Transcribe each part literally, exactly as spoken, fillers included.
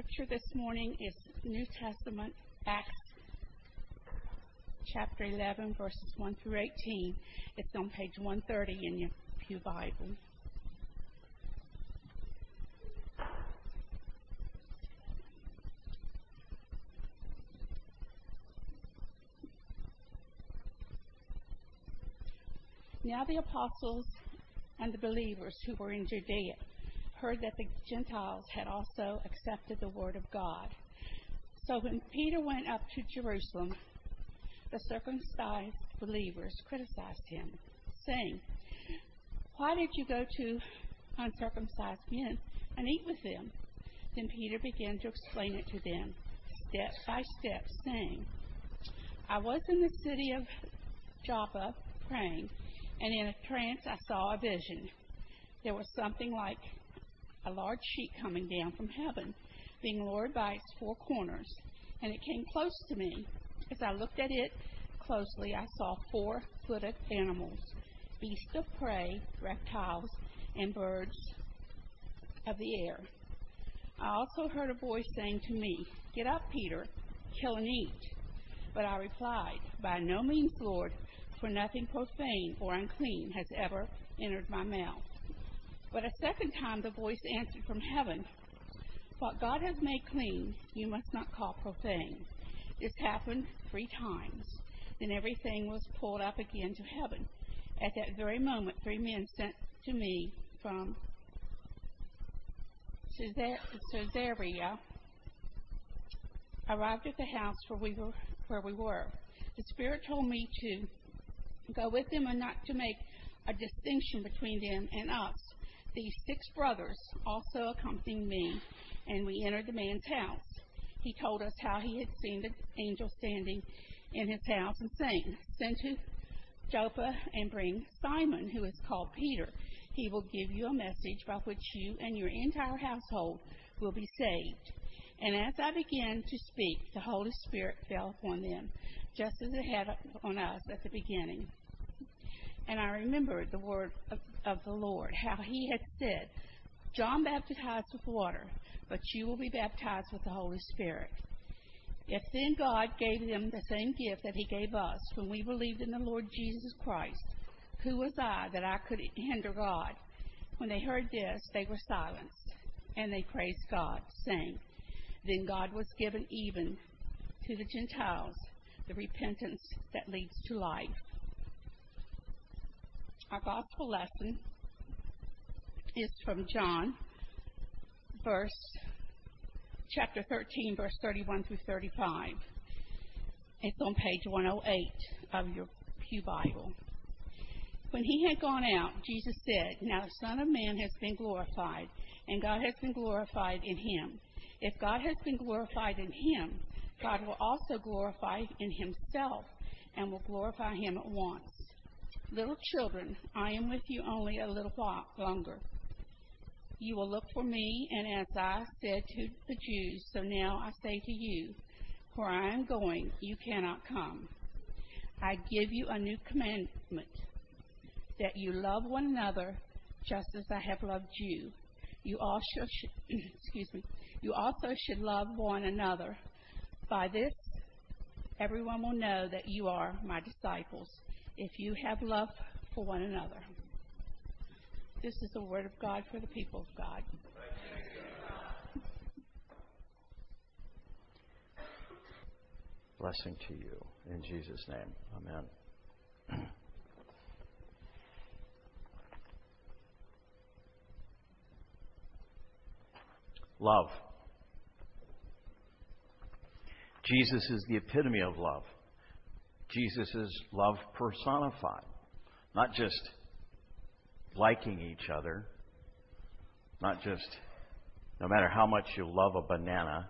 scripture this morning is New Testament, Acts chapter eleven, verses one through eighteen. It's on page one thirty in your Pew Bible. Now the apostles and the believers who were in Judea heard that the Gentiles had also accepted the word of God. So when Peter went up to Jerusalem, the circumcised believers criticized him, saying, "Why did you go to uncircumcised men and eat with them?" Then Peter began to explain it to them, step by step, saying, "I was in the city of Joppa praying, and in a trance I saw a vision. There was something like a large sheet coming down from heaven, being lowered by its four corners, and it came close to me. As I looked at it closely, I saw four-footed animals, beasts of prey, reptiles, and birds of the air. I also heard a voice saying to me, 'Get up, Peter, kill and eat.' But I replied, 'By no means, Lord, for nothing profane or unclean has ever entered my mouth.' But a second time the voice answered from heaven, 'What God has made clean, you must not call profane.' This happened three times. Then everything was pulled up again to heaven. At that very moment, three men sent to me from Caesarea arrived at the house where we were. Where we were. The Spirit told me to go with them and not to make a distinction between them and us. These six brothers also accompanied me, and we entered the man's house. He told us how he had seen the angel standing in his house and saying, 'Send to Joppa and bring Simon, who is called Peter. He will give you a message by which you and your entire household will be saved.' And as I began to speak, the Holy Spirit fell upon them, just as it had on us at the beginning. And I remembered the word of, of the Lord, how he had said, 'John baptized with water, but you will be baptized with the Holy Spirit.' If then God gave them the same gift that he gave us when we believed in the Lord Jesus Christ, who was I that I could hinder God?" When they heard this, they were silenced, and they praised God, saying, "Then God was given even to the Gentiles the repentance that leads to life." Our gospel lesson is from John, verse chapter thirteen, verse thirty-one through thirty-five. It's on page one oh eight of your Pew Bible. When he had gone out, Jesus said, "Now the Son of Man has been glorified, and God has been glorified in him. If God has been glorified in him, God will also glorify in himself and will glorify him at once. Little children, I am with you only a little while longer. You will look for me, and as I said to the Jews, so now I say to you, where I am going, you cannot come. I give you a new commandment, that you love one another just as I have loved you. You also should, excuse me, you also should love one another. By this, everyone will know that you are my disciples, if you have love for one another." This is the word of God for the people of God. Blessing to you in Jesus' name. Amen. Love. Jesus is the epitome of love. Jesus is love personified. Not just liking each other, not just no matter how much you love a banana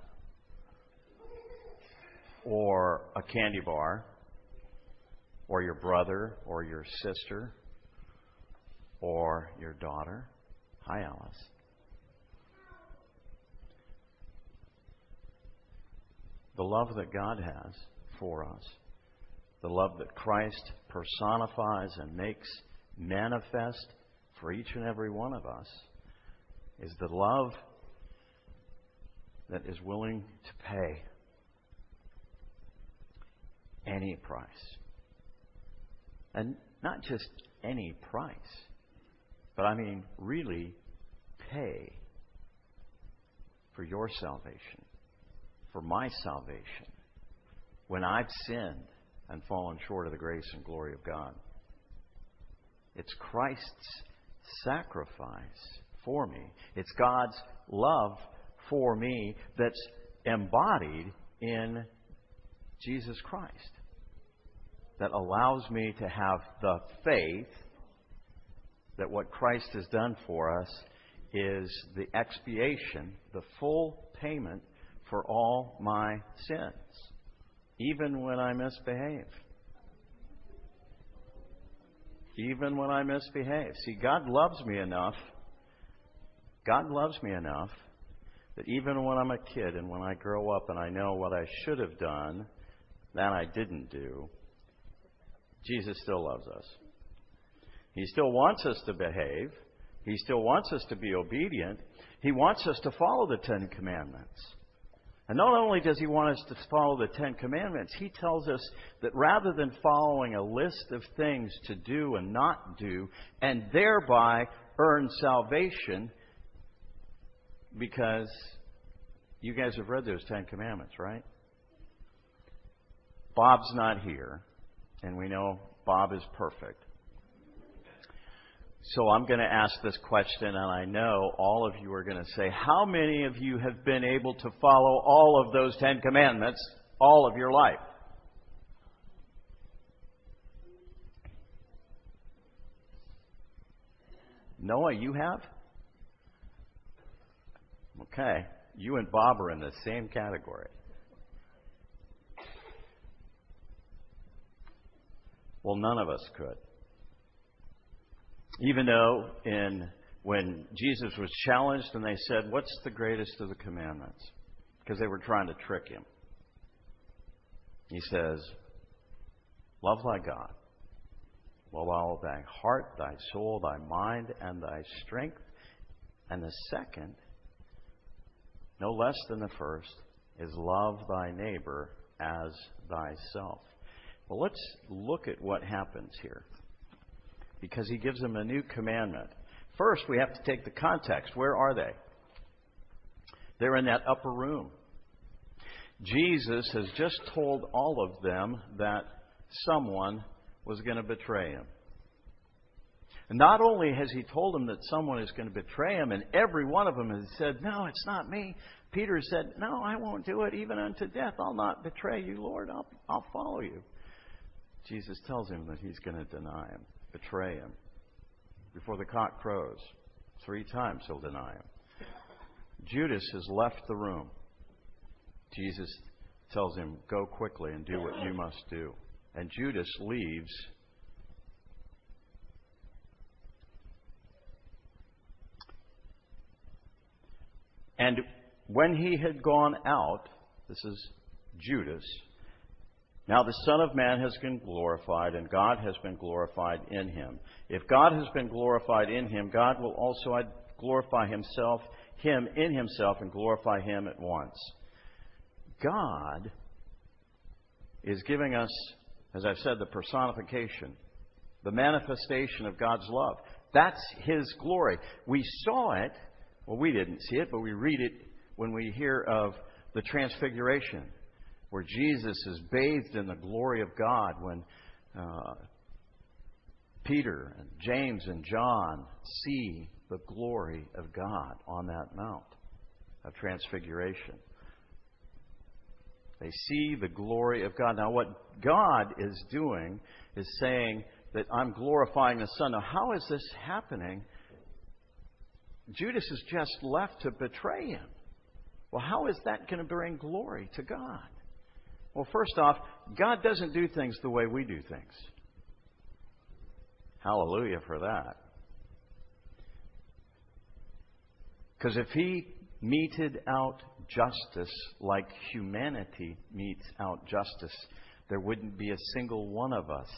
or a candy bar or your brother or your sister or your daughter. Hi, Alice. The love that God has for us, the love that Christ personifies and makes manifest for each and every one of us, is the love that is willing to pay any price. And not just any price, but I mean really pay for your salvation, for my salvation, when I've sinned and fallen short of the grace and glory of God. It's Christ's sacrifice for me. It's God's love for me that's embodied in Jesus Christ, that allows me to have the faith that what Christ has done for us is the expiation, the full payment for all my sins, even when I misbehave. Even when I misbehave. See, God loves me enough. God loves me enough that even when I'm a kid and when I grow up and I know what I should have done, that I didn't do, Jesus still loves us. He still wants us to behave. He still wants us to be obedient. He wants us to follow the Ten Commandments. And not only does He want us to follow the Ten Commandments, He tells us that rather than following a list of things to do and not do, and thereby earn salvation, because you guys have read those Ten Commandments, right? Bob's not here, and we know Bob is perfect. So I'm going to ask this question, and I know all of you are going to say, how many of you have been able to follow all of those Ten Commandments all of your life? Noah, you have? Okay. You and Bob are in the same category. Well, none of us could. Even though in when Jesus was challenged and they said, what's the greatest of the commandments? Because they were trying to trick Him. He says, love thy God with all thy heart, thy soul, thy mind, and thy strength. And the second, no less than the first, is love thy neighbor as thyself. Well, let's look at what happens here, because He gives them a new commandment. First, we have to take the context. Where are they? They're in that upper room. Jesus has just told all of them that someone was going to betray Him. And not only has He told them that someone is going to betray Him, and every one of them has said, no, it's not me. Peter said, no, I won't do it, even unto death. I'll not betray you, Lord. I'll, I'll follow you. Jesus tells him that he's going to deny Him, betray Him. Before the cock crows, three times he'll deny Him. Judas has left the room. Jesus tells him, go quickly and do what you must do. And Judas leaves. And when he had gone out, this is Judas, now the Son of Man has been glorified, and God has been glorified in Him. If God has been glorified in Him, God will also glorify Himself, Him in Himself, and glorify Him at once. God is giving us, as I've said, the personification, the manifestation of God's love. That's His glory. We saw it, well, we didn't see it, but we read it when we hear of the Transfiguration, where Jesus is bathed in the glory of God, when uh, Peter and James and John see the glory of God on that mount of Transfiguration. They see the glory of God. Now, what God is doing is saying that I'm glorifying the Son. Now, how is this happening? Judas has just left to betray Him. Well, how is that going to bring glory to God? Well, first off, God doesn't do things the way we do things. Hallelujah for that. Because if He meted out justice like humanity metes out justice, there wouldn't be a single one of us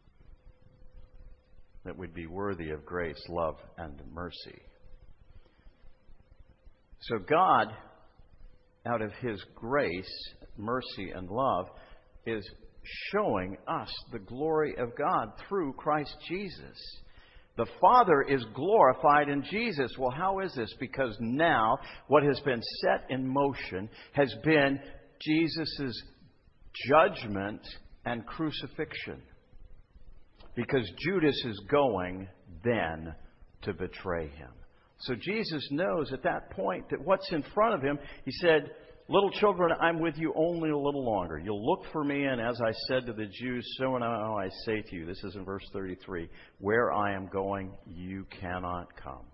that would be worthy of grace, love, and mercy. So God, out of His grace, mercy, and love, is showing us the glory of God through Christ Jesus. The Father is glorified in Jesus. Well, how is this? Because now what has been set in motion has been Jesus' judgment and crucifixion. Because Judas is going then to betray Him. So Jesus knows at that point that what's in front of Him, He said, little children, I'm with you only a little longer. You'll look for me, and as I said to the Jews, so now I say to you, this is in verse thirty-three, where I am going, you cannot come.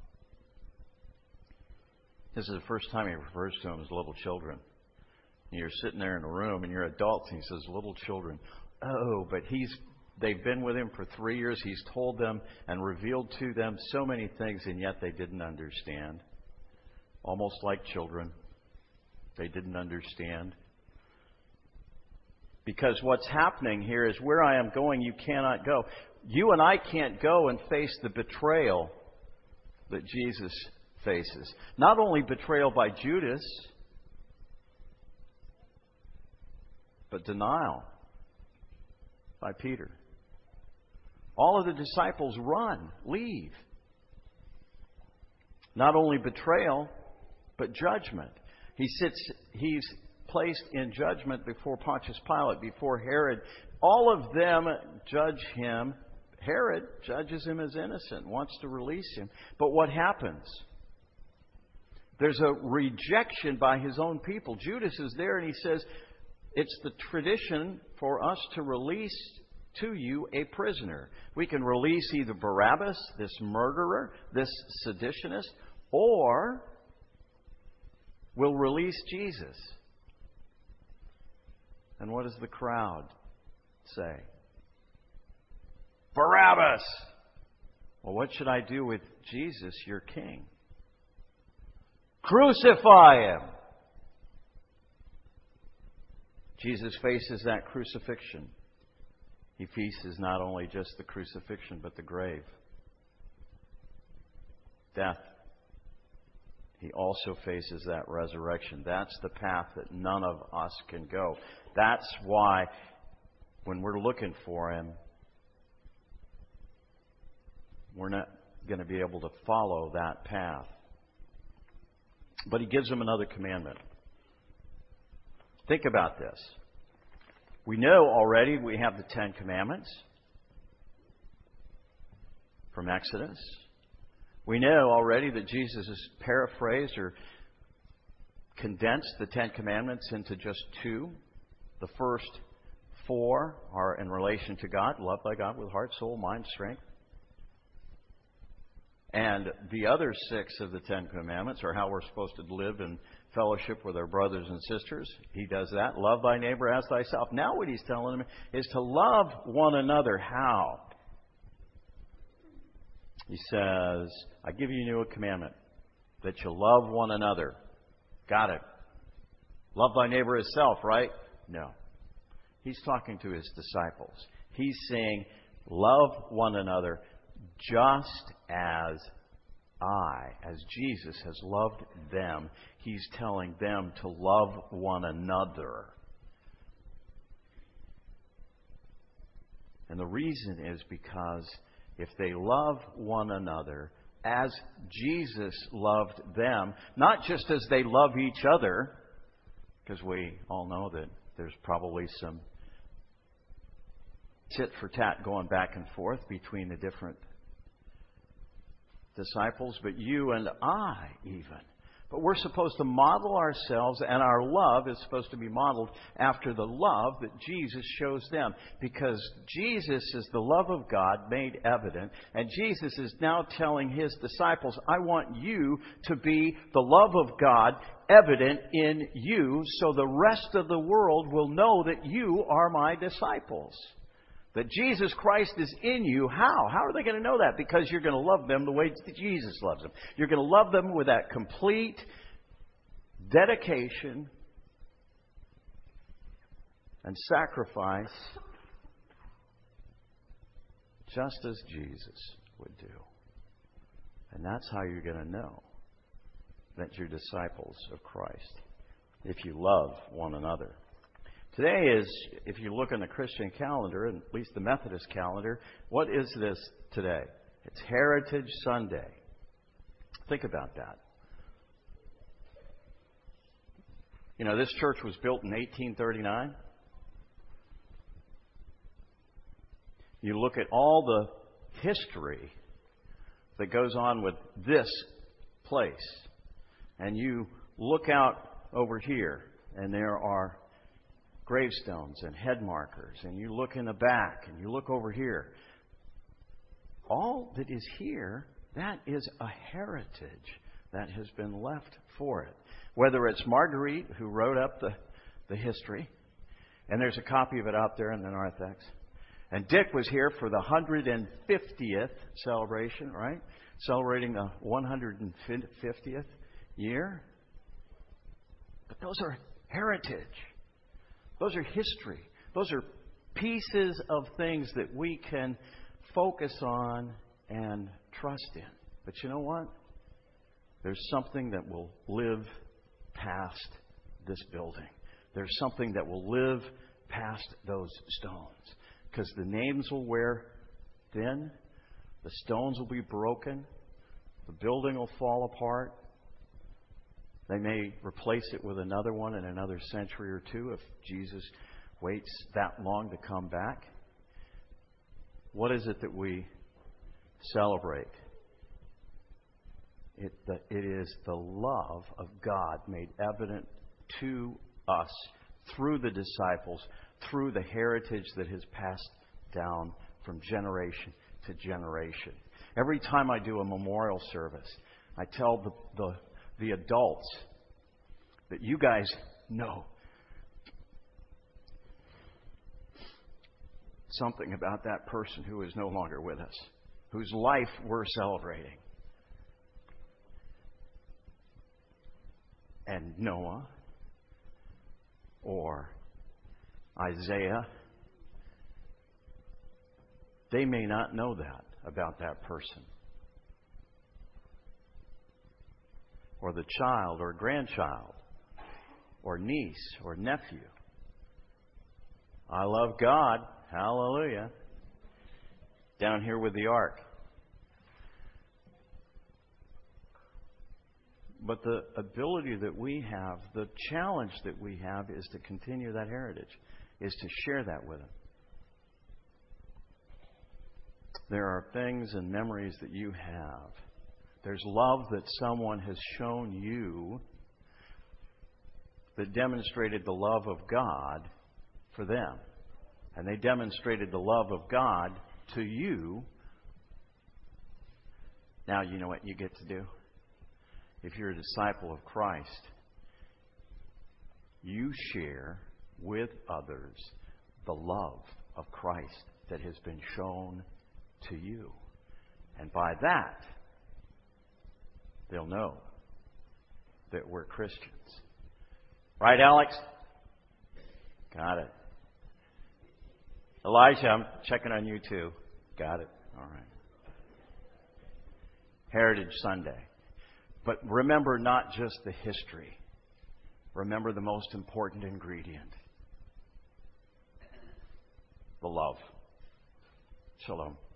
This is the first time He refers to them as little children. And you're sitting there in a room, and you're adults, and He says, little children. Oh, but He's They've been with Him for three years. He's told them and revealed to them so many things, and yet they didn't understand. Almost like children. They didn't understand. Because what's happening here is where I am going, you cannot go. You and I can't go and face the betrayal that Jesus faces. Not only betrayal by Judas, but denial by Peter. All of the disciples run, leave. Not only betrayal, but judgment. He sits, he's placed in judgment before Pontius Pilate, before Herod. All of them judge him. Herod judges him as innocent, wants to release him. But what happens? There's a rejection by his own people. Judas is there and he says, it's the tradition for us to release to you a prisoner. We can release either Barabbas, this murderer, this seditionist, or we'll release Jesus. And what does the crowd say? Barabbas! Well, what should I do with Jesus, your king? Crucify Him! Jesus faces that crucifixion. He faces not only just the crucifixion, but the grave. Death. He also faces that resurrection. That's the path that none of us can go. That's why when we're looking for Him, we're not going to be able to follow that path. But He gives them another commandment. Think about this. We know already we have the Ten Commandments from Exodus. We know already that Jesus has paraphrased or condensed the Ten Commandments into just two. The first four are in relation to God, love thy God with heart, soul, mind, strength. And the other six of the Ten Commandments are how we're supposed to live in fellowship with our brothers and sisters. He does that. Love thy neighbor as thyself. Now what He's telling them is to love one another. How? He says, I give you a new commandment, that you love one another. Got it. Love thy neighbor as self, right? No. He's talking to His disciples. He's saying, love one another just as I, as Jesus has loved them. He's telling them to love one another. And the reason is because if they love one another as Jesus loved them, not just as they love each other, because we all know that there's probably some tit for tat going back and forth between the different disciples, but you and I even. But we're supposed to model ourselves, and our love is supposed to be modeled after the love that Jesus shows them. Because Jesus is the love of God made evident, and Jesus is now telling His disciples, I want you to be the love of God evident in you, so the rest of the world will know that you are my disciples. That Jesus Christ is in you. How? How are they going to know that? Because you're going to love them the way Jesus loves them. You're going to love them with that complete dedication and sacrifice, just as Jesus would do. And that's how you're going to know that you're disciples of Christ. if you love one another. Today is, if you look on the Christian calendar, at least the Methodist calendar, what is this today? It's Heritage Sunday. Think about that. You know, this church was built in eighteen thirty-nine. You look at all the history that goes on with this place, and you look out over here, and there are gravestones and head markers, and you look in the back, and you look over here. All that is here, that is a heritage that has been left for it. Whether it's Marguerite, who wrote up the, the history, and there's a copy of it out there in the narthex. And Dick was here for the one hundred fiftieth celebration, right? Celebrating the one hundred fiftieth year. But those are heritage. Those are history. Those are pieces of things that we can focus on and trust in. But you know what? There's something that will live past this building. There's something that will live past those stones. Because the names will wear thin, the stones will be broken, the building will fall apart. They may replace it with another one in another century or two if Jesus waits that long to come back. What is it that we celebrate? It, the, it is the love of God made evident to us through the disciples, through the heritage that has passed down from generation to generation. Every time I do a memorial service, I tell the, the, the adults that you guys know something about that person who is no longer with us, whose life we're celebrating. And Noah or Isaiah, they may not know that about that person. Or the child or grandchild or niece or nephew. I love God. Hallelujah. Down here with the ark. But the ability that we have, the challenge that we have is to continue that heritage, is to share that with them. There are things and memories that you have. There's love that someone has shown you that demonstrated the love of God for them. And they demonstrated the love of God to you. Now you know what you get to do? If you're a disciple of Christ, you share with others the love of Christ that has been shown to you. And by that, they'll know that we're Christians. Right, Alex? Got it. Elijah, I'm checking on you too. Got it. All right. Heritage Sunday. But remember not just the history. Remember the most important ingredient. The love. Shalom.